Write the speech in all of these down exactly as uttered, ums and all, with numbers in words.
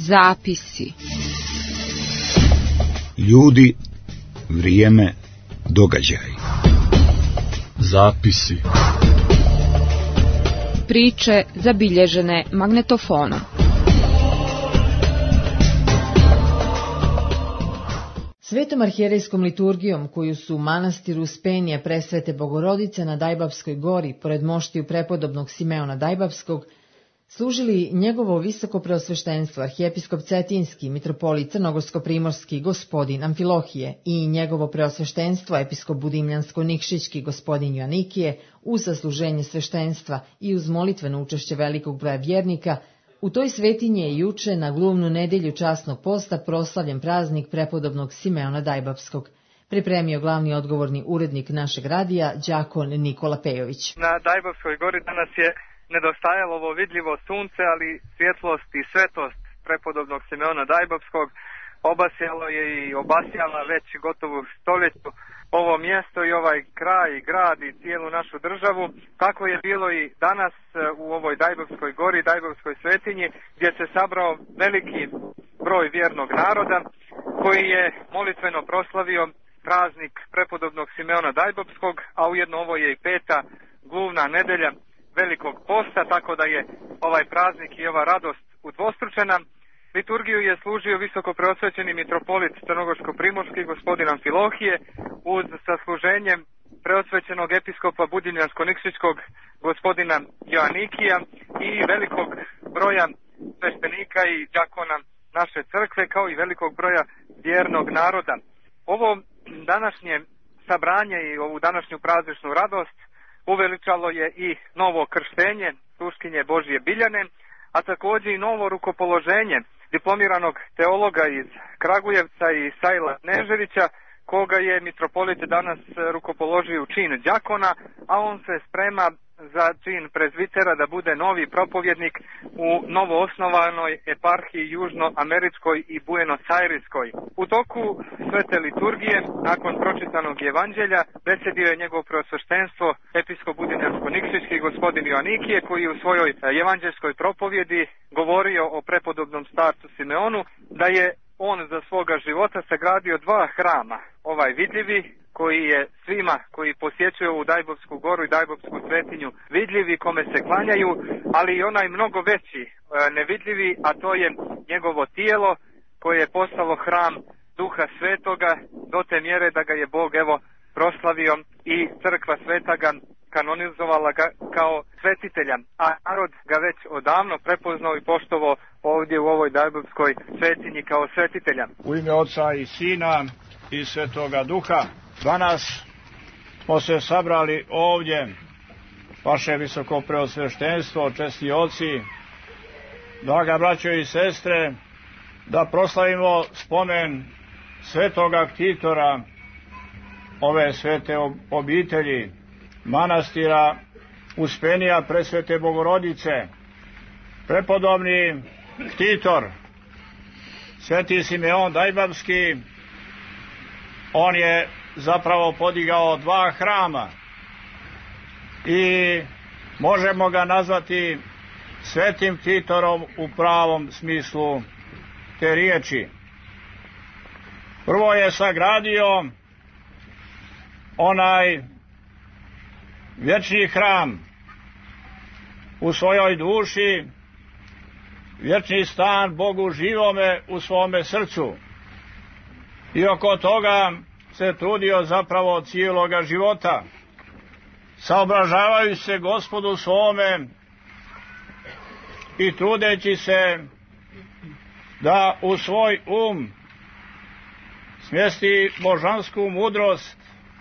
Zapisi. Ljudi, vrijeme, događaj. Zapisi. Priče zabilježene magnetofonom. Svetom arhijerejskom liturgijom koju su u manastiru Uspenje Presvete Bogorodice na Dajbavskoj gori, pored moštiju prepodobnog Simeona Dajbavskog, služili njegovo visoko preosveštenstvo arhijepiskop Cetinski, mitropolit Crnogorsko-primorski gospodin Amfilohije i njegovo preosveštenstvo episkop Budimljansko-Nikšićki gospodin Joanikije, uz zasluženje sveštenstva i uz molitveno učešće velikog broja vjernika. U toj svetinji je juče na glumnu nedjelju časnog posta proslavljen praznik prepodobnog Simeona Dajbavskog. Pripremio glavni odgovorni urednik našeg radija, đakon Nikola Pejović. Na Dajbavskoj gori danas je nedostajalo ovo vidljivo sunce, ali svjetlost i svetost prepodobnog Simeona Dajbavskog obasjalo je i obasjala već gotovo stoljeću ovo mjesto i ovaj kraj, grad i cijelu našu državu. Tako je bilo i danas u ovoj Dajbavskoj gori, Dajbavskoj svetinji, gdje se sabrao veliki broj vjernog naroda koji je molitveno proslavio praznik prepodobnog Simeona Dajbavskog, a ujedno ovo je i peta gluvna nedelja Velikog posta, tako da je ovaj praznik i ova radost udvostručena. Liturgiju je služio visoko preosvećeni mitropolit Crnogorsko-primorski gospodin Amfilohije uz sasluženje preosvećenog episkopa Budimljansko-Nikšićkog gospodina Joanikija i velikog broja sveštenika i đakona naše crkve, kao i velikog broja vjernog naroda. Ovo današnje sabranje i ovu današnju prazničnu radost uveličalo je i novo krštenje sluškinje Božje Biljane, a također i novo rukopoloženje diplomiranog teologa iz Kragujevca i Sajla Neževića, koga je mitropolit danas rukopoložio u čin đakona, a on se sprema za čin prezbitera da bude novi propovjednik u novoosnovanoj eparhiji južnoameričkoj i Buenos Aireskoj. U toku svete liturgije, nakon pročitanog evanđelja, besjedio je njegov preosveštenstvo episkop Budimljansko-Nikšićki gospodin Joanikije, koji u svojoj evanđelskoj propovjedi govorio o prepodobnom starcu Simeonu, da je on za svoga života sagradio dva hrama, ovaj vidljivi, koji je svima koji posjećuju ovu Dajbavsku goru i Dajbavsku svetinju vidljivi, kome se klanjaju, ali i onaj mnogo veći nevidljivi, a to je njegovo tijelo koje je postalo hram Duha Svetoga do te mjere da ga je Bog evo proslavio i crkva sveta ga kanonizovala ga kao svetitelja, a narod ga već odavno prepoznao i poštovao ovdje u ovoj Dajbavskoj svetinji kao svetitelja. U ime Oca i Sina i Svetoga Duha, danas smo se sabrali ovdje, vaše visoko preosveštenstvo, česni oci, draga braćo i sestre, da proslavimo spomen svetoga ktitora ove svete obitelji, manastira Uspenija Presvete Bogorodice. Prepodobni ktitor, sveti Simeon Dajbavski, on je zapravo podigao dva hrama i možemo ga nazvati svetim ktitorom u pravom smislu te riječi. Prvo je sagradio onaj vječni hram u svojoj duši, vječni stan Bogu živome u svome srcu, i oko toga se trudio zapravo cijeloga života, saobražavajući se Gospodu svome i trudeći se da u svoj um smjesti božansku mudrost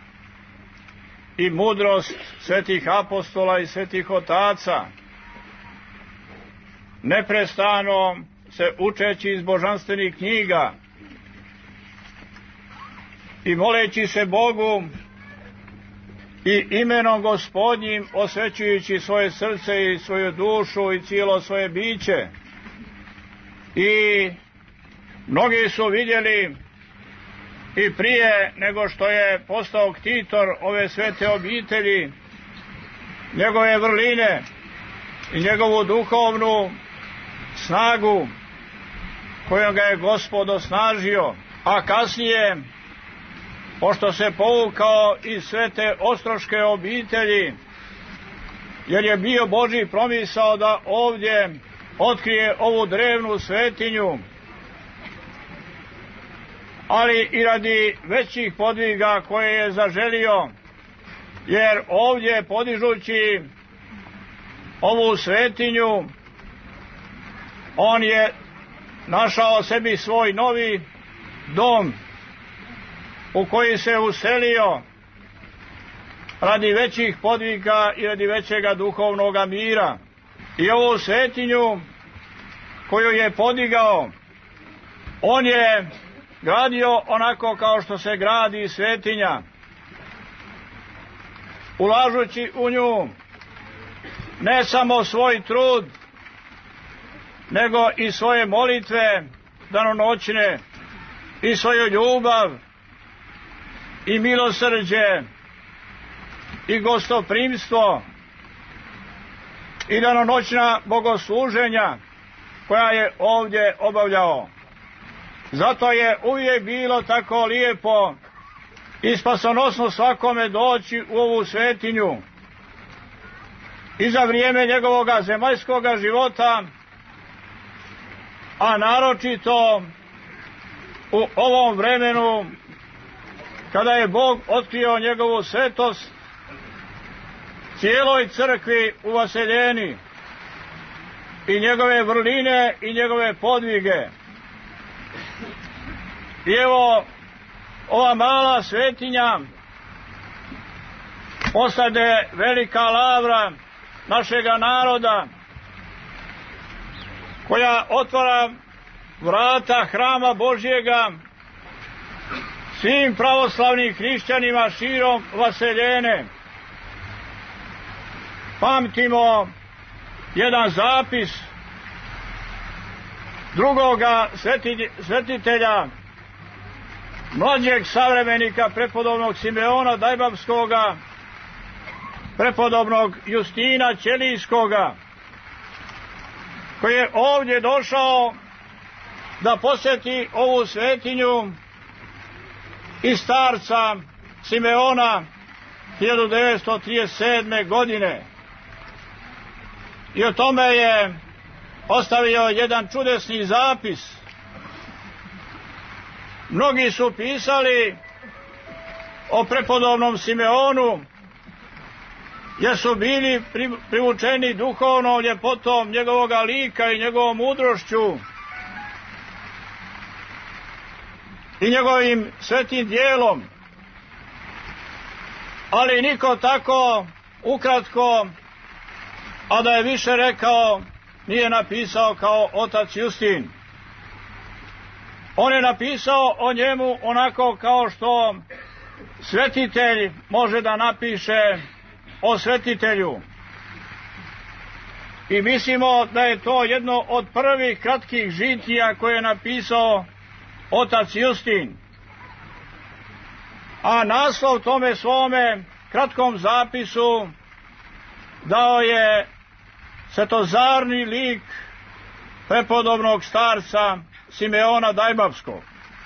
i mudrost svetih apostola i svetih otaca, neprestano se učeći iz božanstvenih knjiga i moleći se Bogu i imenom Gospodnjim osvećujući svoje srce i svoju dušu i cijelo svoje biće. I mnogi su vidjeli i prije nego što je postao ktitor ove svete obitelji njegove vrline i njegovu duhovnu snagu, kojom ga je Gospod osnažio, a kasnije, pošto se povukao iz sve te ostroške obitelji, jer je bio Božji promisao da ovdje otkrije ovu drevnu svetinju, ali i radi većih podviga koje je zaželio, jer ovdje podižući ovu svetinju, on je našao sebi svoj novi dom u koji se uselio radi većih podviga i radi većega duhovnog mira. I ovu svetinju koju je podigao, on je gradio onako kao što se gradi svetinja, ulažući u nju ne samo svoj trud, nego i svoje molitve danonoćne, i svoju ljubav, i milosrđe, i gostoprimstvo, i danonoćna bogosluženja koja je ovdje obavljao. Zato je uvijek bilo tako lijepo i spasonosno svakome doći u ovu svetinju. I za vrijeme njegovoga zemaljskoga života, a naročito u ovom vremenu kada je Bog otkrio njegovu svetost cijeloj crkvi u Vaseljeni i njegove vrline i njegove podvige. I evo, ova mala svetinja postade velika lavra našega naroda, koja otvara vrata hrama Božjega svim pravoslavnim hrišćanima širom Vaseljene. Pamtimo jedan zapis drugoga svetitelja, mlađeg savremenika prepodobnog Simeona Dajbapskoga, prepodobnog Justina Ćelijskoga, koji je ovdje došao da posjeti ovu svetinju i starca Simeona hiljadu devetsto trideset sedme. godine. I o tome je ostavio jedan čudesni zapis. Mnogi su pisali o prepodobnom Simeonu, jer su bili privučeni duhovnom ljepotom njegovoga lika i njegovom mudrošću i njegovim svetim dijelom. Ali niko tako ukratko, a da je više rekao, nije napisao kao otac Justin. On je napisao o njemu onako kao što svetitelj može da napiše o svetitelju. I mislimo da je to jedno od prvih kratkih žitija koje je napisao otac Justin. A naslov tome svome kratkom zapisu dao je svetozarni lik prepodobnog starca Simeona Dajbapskog.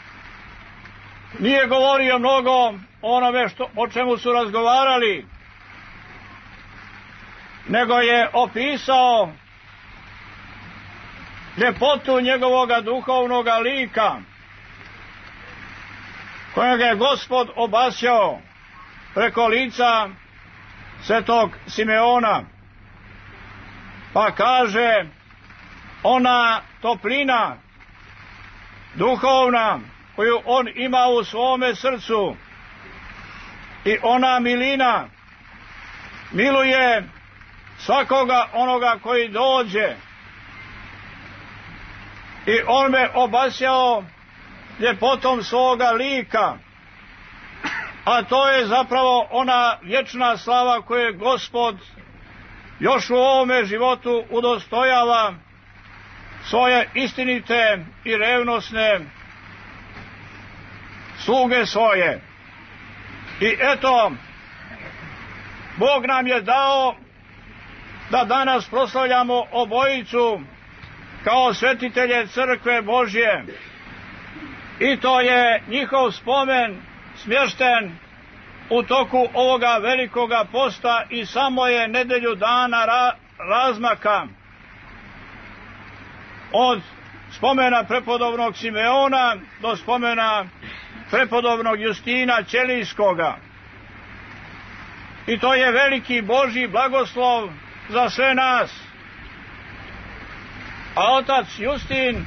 Nije govorio mnogo o onome što, o čemu su razgovarali, nego je opisao ljepotu njegovoga duhovnoga lika, kojega je Gospod obasjao preko lica svetog Simeona. Pa kaže, ona toplina duhovna koju on ima u svome srcu i ona milina miluje svakoga onoga koji dođe. I on me obasjao ljepotom svoga lika, a to je zapravo ona vječna slava koju je Gospod još u ovome životu udostojava svoje istinite i revnosne sluge svoje. I eto, Bog nam je dao da danas proslavljamo obojicu kao svetitelje crkve Božje. I to je njihov spomen smješten u toku ovoga velikoga posta i samo je nedelju dana ra- razmaka od spomena prepodobnog Simeona do spomena prepodobnog Justina Ćelijskoga. I to je veliki Božji blagoslov za sve nas. A otac Justin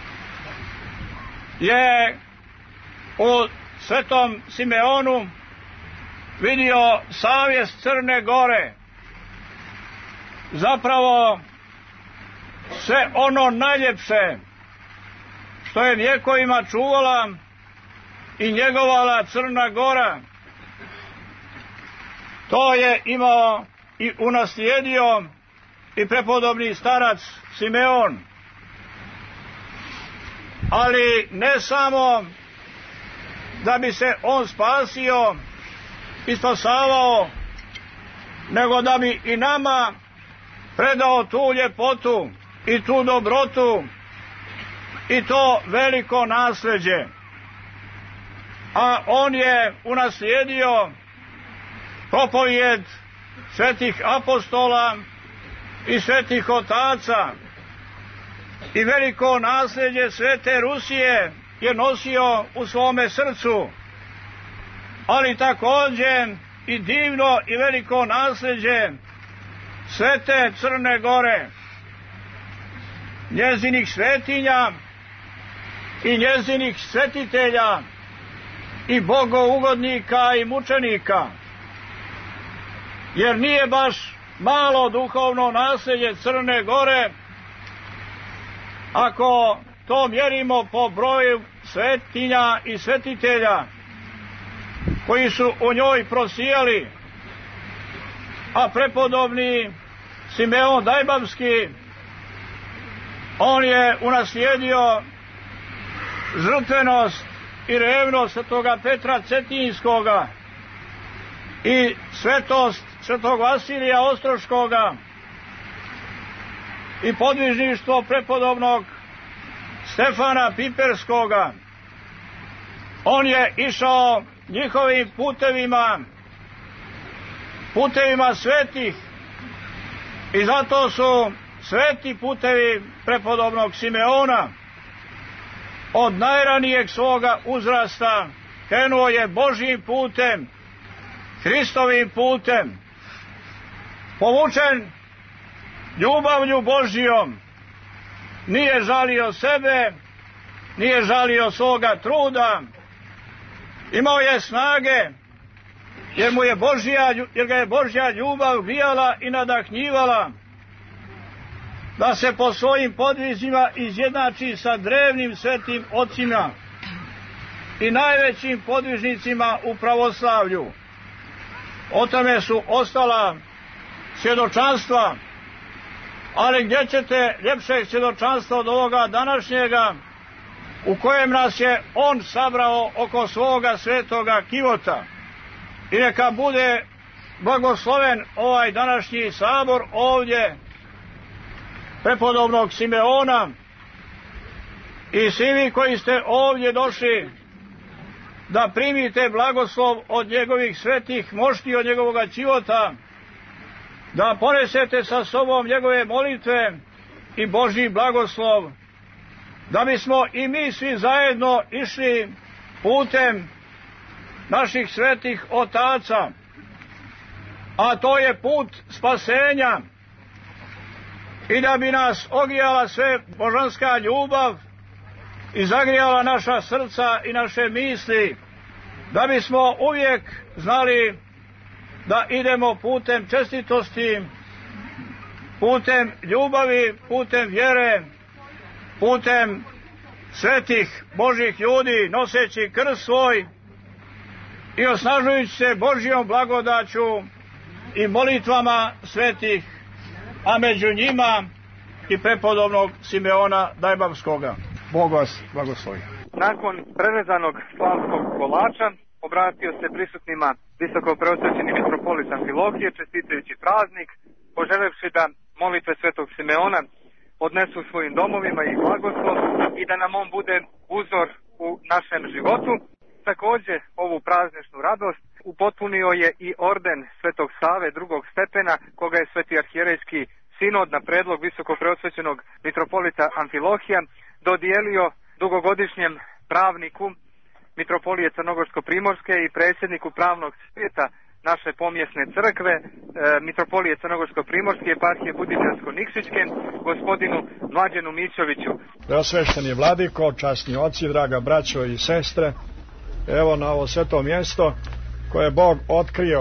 je u svetom Simeonu vidio savjest Crne Gore, zapravo sve ono najljepše što je vjekovima čuvala i njegovala Crna Gora. To je imao i unaslijedio i prepodobni starac Simeon. Ali ne samo da bi se on spasio i spasavao, nego da bi i nama predao tu ljepotu i tu dobrotu i to veliko nasljeđe. A on je unaslijedio propovijed svetih apostola i svetih otaca i veliko nasljeđe Svete Rusije je nosio u svome srcu, ali također i divno i veliko nasljeđe Svete Crne Gore, njezinih svetinja i njezinih svetitelja i bogougodnika i mučenika. Jer nije baš malo duhovno nasljeđe Crne Gore ako to mjerimo po broju svetinja i svetitelja koji su u njoj prosijali. A prepodobni Simeon Dajbavski, on je unaslijedio žrtvenost i revnost svetoga Petra Cetinskoga i svetost svetog Vasilija Ostroškoga i podvižništvo prepodobnog Stefana Piperskoga. On je išao njihovim putevima, putevima svetih, i zato su sveti putevi prepodobnog Simeona. Od najranijeg svoga uzrasta krenuo je Božjim putem, Hristovim putem, povučen ljubavlju Božjom. Nije žalio sebe, nije žalio svoga truda, imao je snage, jer mu je Božja, jer ga je Božja ljubav grijala i nadahnjivala da se po svojim podvizima izjednači sa drevnim svetim ocima i najvećim podvižnicima u pravoslavlju. O tome su ostala svjedočanstva, ali gdje ćete ljepšeg svjedočanstva od ovoga današnjega, u kojem nas je on sabrao oko svoga svetoga kivota. I neka bude blagosloven ovaj današnji sabor ovdje prepodobnog Simeona i svi vi koji ste ovdje došli da primite blagoslov od njegovih svetih mošti, od njegovoga čivota, da ponesete sa sobom njegove molitve i Božji blagoslov, da bismo i mi svi zajedno išli putem naših svetih otaca, a to je put spasenja, i da bi nas ogrijala sve božanska ljubav i zagrijala naša srca i naše misli, da bismo uvijek znali da idemo putem čestitosti, putem ljubavi, putem vjere, putem svetih Božjih ljudi, noseći krst svoj i osnažujući se Božjom blagodaću i molitvama svetih, a među njima i prepodobnog Simeona Dajbavskoga. Bog vas blagoslovi. Nakon prerezanog slavskog kolača obratio se prisutnima visokopreosvećeni mitropolit Amfilohije, čestitajući praznik, poželevši da molitve svetog Simeona odnesu svojim domovima i blagoslov i da nam on bude uzor u našem životu. Također ovu prazničnu radost upotpunio je i orden Svetog Save drugog stepena, koga je Sveti arhijerejski sinod na predlog visokopreosvećenog mitropolita Amfilohija dodijelio dugogodišnjem pravniku mitropolije Crnogorsko-primorske i predsjedniku pravnog svijeta naše pomjesne crkve, e, mitropolije Crnogorsko-primorske i eparhije Budimljansko-Nikšićke, gospodinu Mlađenu Mićoviću. Preosvešteni vladiko, časni oci, draga braćo i sestre, evo na ovo sveto mjesto koje je Bog otkrio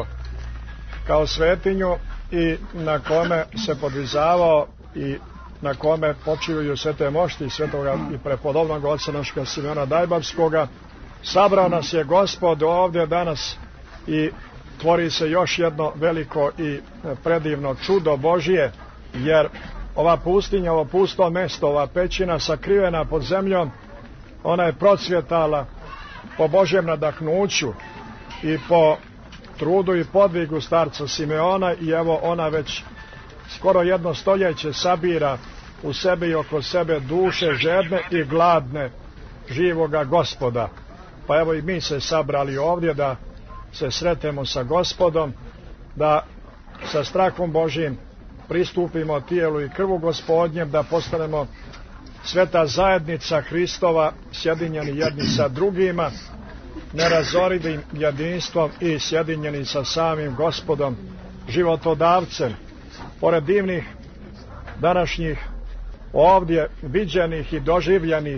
kao svetinju i na kome se podvizavao i na kome počivaju svete mošti svetoga i prepodobnog oca našega Simeona Dajbavskoga. Sabrao nas je Gospod ovdje danas i tvori se još jedno veliko i predivno čudo Božije, jer ova pustinja, ovo pusto mesto, ova pećina sakrivena pod zemljom, ona je procvjetala po Božjem nadahnuću i po trudu i podvigu starca Simeona i evo ona već skoro jedno stoljeće sabira u sebi i oko sebe duše žedne i gladne živoga Gospoda. Pa evo i mi se sabrali ovdje da se sretemo sa Gospodom, da sa strahom Božjim pristupimo tijelu i krvu Gospodnjem, da postanemo sveta zajednica Hristova, sjedinjeni jedni sa drugima, nerazorivim jedinstvom i sjedinjeni sa samim Gospodom, životodavcem. Pored divnih današnjih ovdje viđenih i doživljenih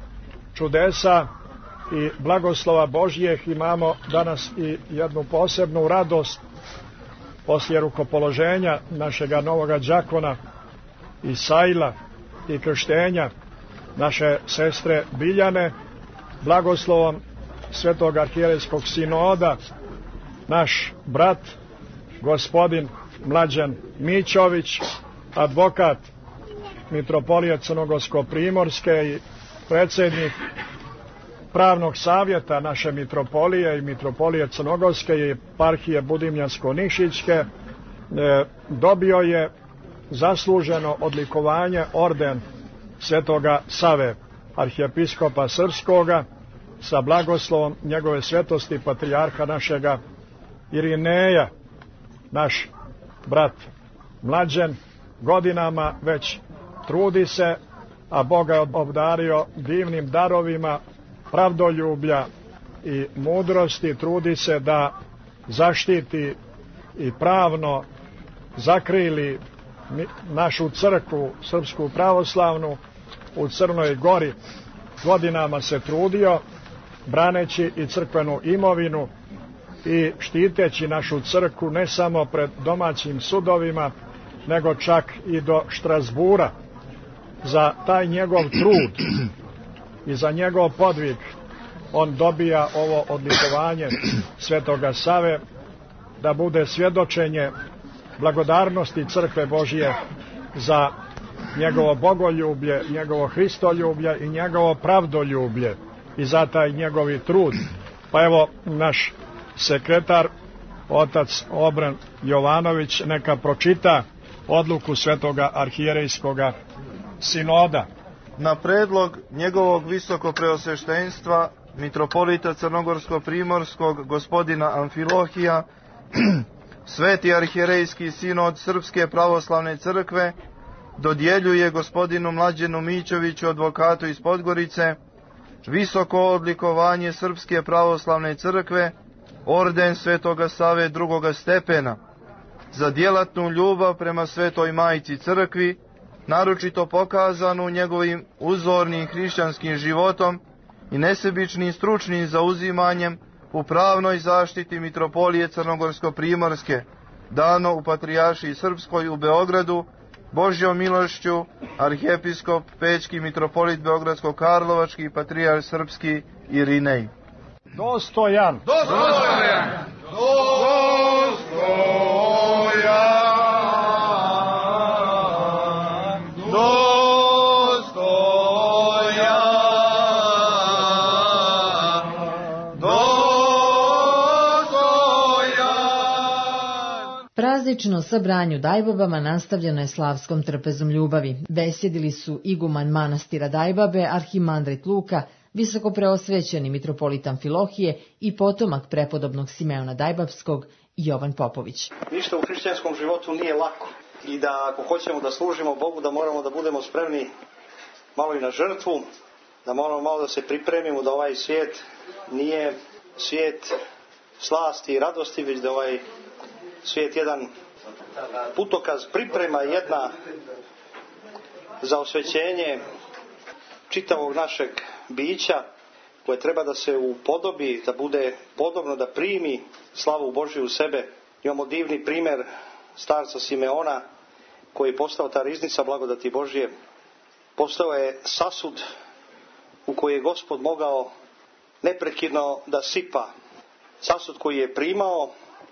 čudesa i blagoslova Božjih, imamo danas i jednu posebnu radost poslije rukopoloženja našega novoga đakona Isajla i krštenja naše sestre Biljane. Blagoslovom Svetog arhijerejskog sinoda naš brat gospodin Mlađan Mićović, advokat mitropolije Crnogorsko-primorske i predsjednik pravnog savjeta naše mitropolije i mitropolije Crnogorske i eparhije Budimljansko-Nikšićke, dobio je zasluženo odlikovanje orden Svetoga Save, arhijepiskopa srpskoga, sa blagoslovom njegove svetosti patrijarha našega Irineja. Naš brat Mlađen godinama već trudi se, a Bog ga je obdario divnim darovima pravdoljublja i mudrosti, trudi se da zaštiti i pravno zakrili našu crkvu, srpsku pravoslavnu, u Crnoj Gori. Godinama se trudio, braneći i crkvenu imovinu i štiteći našu crkvu ne samo pred domaćim sudovima, nego čak i do Štrasbura. Za taj njegov trud i za njegov podvig on dobija ovo odlikovanje Svetoga Save, da bude svjedočenje blagodarnosti crkve Božije za njegovo bogoljublje, njegovo hristoljublje i njegovo pravdoljublje i za taj njegovi trud. Pa evo naš sekretar, otac Obran Jovanović, neka pročita odluku Svetoga arhijerejskoga sinoda. Na predlog njegovog visokopreosveštenstva mitropolita Crnogorsko-primorskog gospodina Amfilohija, Sveti arhijerejski sinod Srpske pravoslavne crkve dodjeljuje gospodinu Mlađenu Mićoviću, advokatu iz Podgorice, visoko odlikovanje Srpske pravoslavne crkve, orden Svetoga Save drugoga stepena, za djelatnu ljubav prema Svetoj Majci crkvi, naročito pokazanu njegovim uzornim hrišćanskim životom i nesebičnim stručnim zauzimanjem u pravnoj zaštiti mitropolije Crnogorsko-primorske, dano u Patrijaršiji Srpskoj u Beogradu, Božjom milošću arhijepiskop Pećki mitropolit Beogradsko-Karlovački i patrijarh Srpski Irinej. Dostojan! Dostojan! Dostojan! Klasično sabranje u Dajbabama nastavljeno je slavskom trpezom ljubavi. Besjedili su iguman manastira Dajbabe, arhimandrit Luka, visoko preosvećeni mitropolit Amfilohije i potomak prepodobnog Simeona Dajbapskog Jovan Popović. Ništa u hrišćanskom životu nije lako i da ako hoćemo da služimo Bogu, da moramo da budemo spremni malo i na žrtvu, da moramo malo da se pripremimo, da ovaj svijet nije svijet slasti i radosti, već da ovaj svijet jedan putokaz, priprema jedna za osvećenje čitavog našeg bića koje treba da se upodobi, da bude podobno, da primi slavu Božju u sebe. Imamo divni primjer starca Simeona koji je postao ta riznica blagodati Božje. Postao je sasud u koji je Gospod mogao neprekidno da sipa. Sasud koji je primao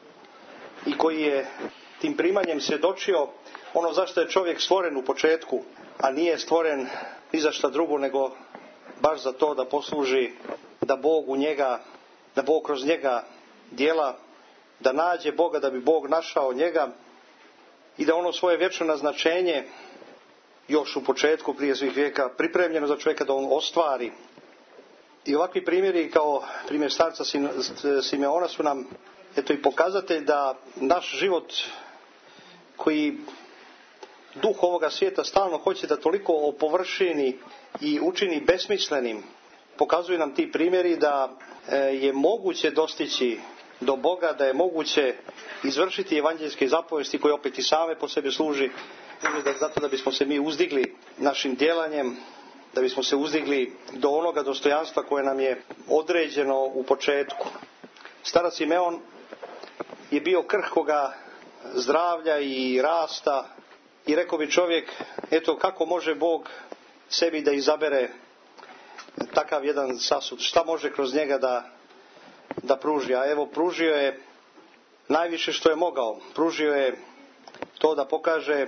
i koji je tim primanjem svjedočio ono zašto je čovjek stvoren u početku, a nije stvoren ni za šta drugo nego baš za to da posluži, da Bog u njega, da Bog kroz njega djela, da nađe Boga, da bi Bog našao njega i da ono svoje vječno naznačenje još u početku prije svih vijeka pripremljeno za čovjeka da on ostvari. I ovakvi primjeri kao primjer starca Simeona su nam eto i pokazatelj da naš život koji duh ovoga svijeta stalno hoće da toliko opovršini i učini besmislenim, pokazuju nam ti primjeri da je moguće dostići do Boga, da je moguće izvršiti evanđeljske zapovesti koje opet i same po sebi služi zato da bismo se mi uzdigli našim djelanjem, da bismo se uzdigli do onoga dostojanstva koje nam je određeno u početku. Starac Simeon je bio krhkoga zdravlja i rasta i rekao bi čovjek, eto kako može Bog sebi da izabere takav jedan sasud, šta može kroz njega da, da pruži. A evo pružio je najviše što je mogao. Pružio je to da pokaže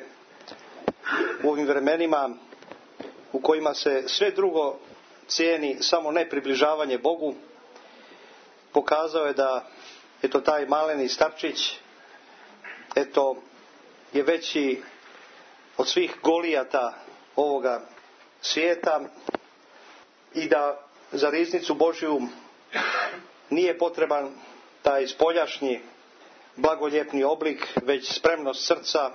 u ovim vremenima u kojima se sve drugo cijeni, samo ne približavanje Bogu. Pokazao je da eto taj maleni starčić eto je veći od svih Golijata ovoga svijeta i da za riznicu Božju nije potreban taj spoljašnji blagoljepni oblik, već spremnost srca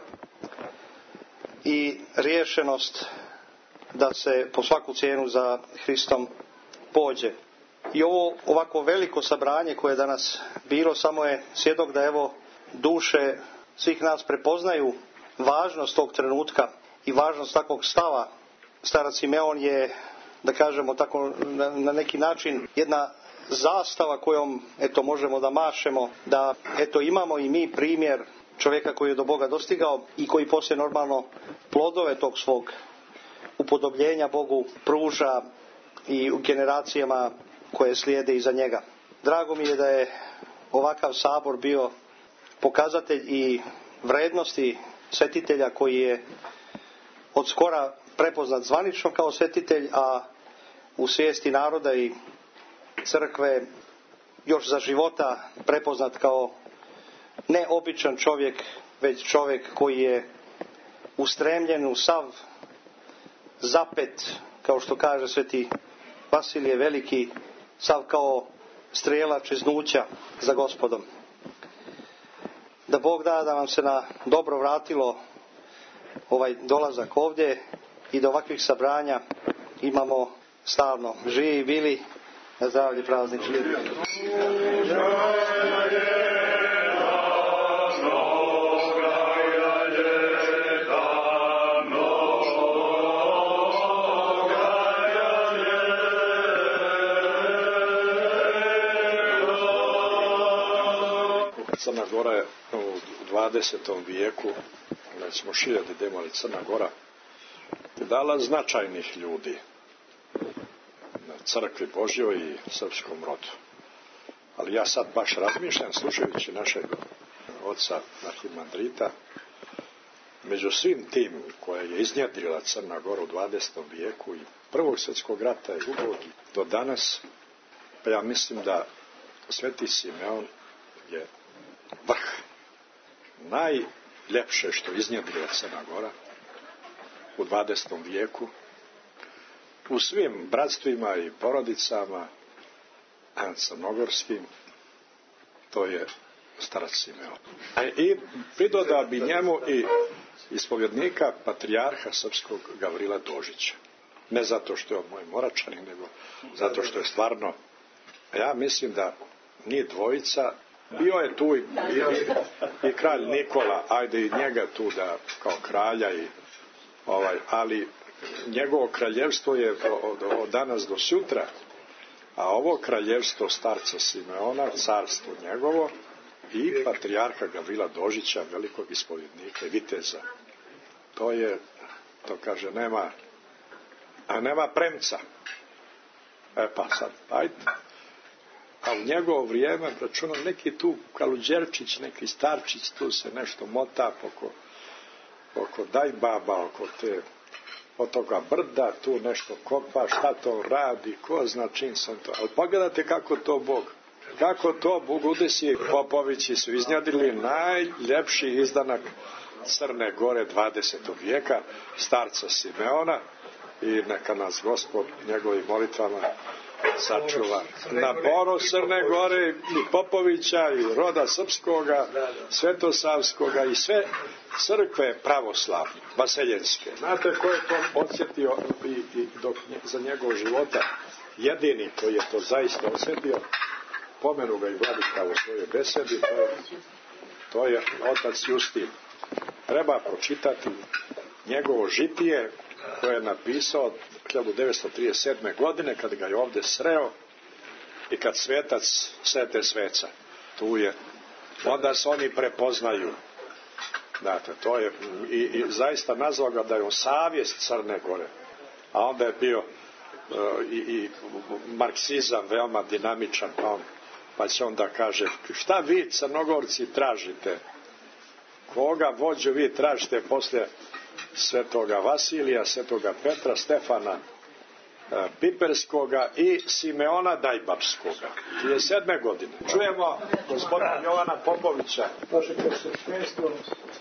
i riješenost da se po svaku cijenu za Hristom pođe. I ovo ovako veliko sabranje koje je danas bilo samo je svjedok da evo duše svih nas prepoznaju važnost tog trenutka i važnost takvog stava. Starac Simeon je, da kažemo tako, na, na neki način jedna zastava kojom eto možemo da mašemo, da eto imamo i mi primjer čovjeka koji je do Boga dostigao i koji poslije normalno plodove tog svog upodobljenja Bogu pruža i u generacijama koje slijede iza njega. Drago mi je da je ovakav sabor bio pokazatelj i vrednosti svetitelja koji je od skora prepoznat zvanično kao svetitelj, a u svijesti naroda i crkve još za života prepoznat kao ne običan čovjek, već čovjek koji je ustremljen u sav zapet, kao što kaže sveti Vasilije Veliki, sav kao strijela čeznuća za Gospodom. Da Bog da da vam se na dobro vratilo ovaj dolazak ovdje i da ovakvih sabranja imamo stalno. Živi bili, na zdravlje praznični. Crna Gora je u dvadesetom vijeku, recimo šiljade demoli Crna Gora, dala značajnih ljudi na crkvi Božjoj i srpskom rodu. Ali ja sad baš razmišljam, slušajući našeg oca arhimandrita, među svim tim koje je iznjedrila Crna Gora u dvadesetom vijeku i prvog svjetskog rata i drugog do danas, pa ja mislim da sveti Simeon je vrh, najljepše što iznjedrila Crna Gora u dvadesetom vijeku, u svim bratstvima i porodicama crnogorskim, to je starac Simeon. I pridoda bi njemu i ispovjednika patrijarha srpskog Gavrila Dožića. Ne zato što je on moj Moračanin, nego zato što je stvarno, ja mislim da njih dvojica, bio je tu i, i, i kralj Nikola, ajde i njega tu da kao kralja, i, ovaj, ali njegovo kraljevstvo je od, od danas do sutra, a ovo kraljevstvo starca Simeona, carstvo njegovo, i patrijarha Gavrila Dožića, velikog ispovjednika i viteza. To je, to kaže, nema, a nema premca. E pa sad, ajde. A u njegovo vrijeme, računam, neki tu Kaluđerčić, neki Starčić, tu se nešto mota oko, oko Dajbaba, oko te, od toga brda, tu nešto kopa, šta to radi, ko zna čim sam to. Ali pogledajte kako to Bog, kako to Bogudesi i Popovići su iznjedili najljepši izdanak Crne Gore dvadesetog vijeka, starca Simeona, i neka nas Gospod njegovim molitvama sačuva na boru Crne Gore i Popovića i roda srpskoga, svetosavskoga i sve crkve pravoslavne, vaseljenske. Znate ko je to osjetio i, i dok za njegov života jedini koji je to zaista osjetio, pomenu ga i vladika u svojoj besedi, to je, to je otac Justin. Treba pročitati njegovo žitije koje je napisao hiljadu devetsto trideset sedme. godine, kad ga je ovdje sreo i kad svetac svete sveca tu je, onda se oni prepoznaju. Znate, to je i, i zaista nazvao ga da je on savjest Crne Gore, a onda je bio uh, i, i marksizam veoma dinamičan, pa, on, pa će onda kaže, šta vi Crnogorci tražite, koga vođu vi tražite poslije svetoga Vasilija, svetoga Petra, Stefana e, Piperskoga i Simeona Dajbapskoga. trideset sedme. godine. Čujemo gospodina Jovana Popovića. Vaše presveštenstvo,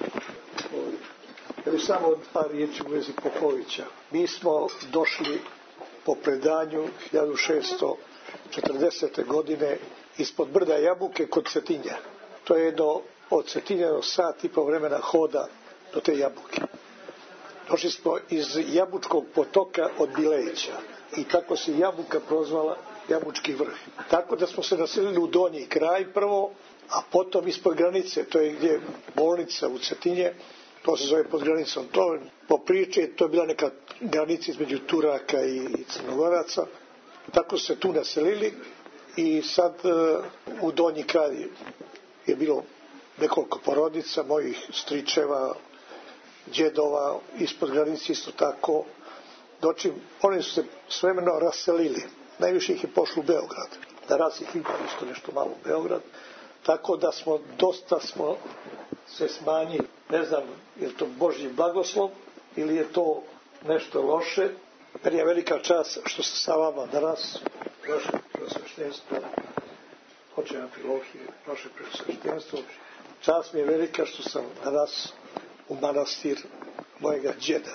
ili samo dva riječi u vezi Popovića. Mi smo došli po predanju hiljadu šeststo četrdesete. godine ispod brda Jabuke kod Cetinja. To je jedno od Cetinja do sat i po vremena hoda do te Jabuke. Došli smo iz Jabučkog potoka od Bilejića i tako se Jabuka prozvala Jabučki vrh. Tako da smo se naselili u donji kraj prvo, a potom ispod granice, to je gdje je bolnica u Cetinje, to se zove pod granicom. To, po priči, to je bila neka granica između Turaka i Crnogoraca. Tako su se tu naselili i sad u donji kraj je bilo nekoliko porodica, mojih stričeva, djedova, ispod granice isto tako. Dočim, oni su se svevremeno raselili. Najviše ih je pošlo u Beograd. Da raz ih ima isto nešto malo u Beograd. Tako da smo, dosta smo se smanjili. Ne znam, je li to Božji blagoslov ili je to nešto loše. Meni je velika čast što sam sa vama danas, vaše presveštenstvo, oče Amfilohije, vaše presveštenstvo. Čast mi je velika što sam danas u manastir mojega djeda,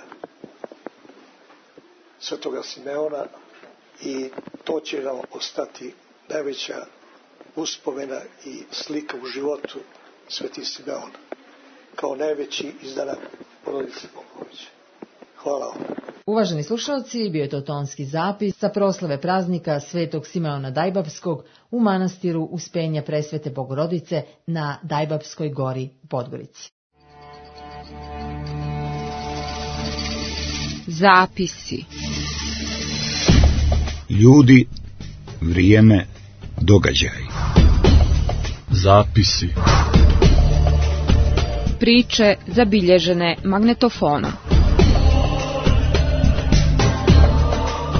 svetoga Simeona, i to će nam ostati najveća uspomena i slika u životu sveti Simeon, kao najveći izdanak porodice Popovića. Hvala vam. Uvaženi slušalci, bio je to tonski zapis sa proslave praznika svetog Simeona Dajbapskog u manastiru Uspenja Presvete Bogorodice na Dajbapskoj gori u Podgorici. Zapisi. Ljudi, vrijeme, događaj. Zapisi. Priče zabilježene magnetofonom.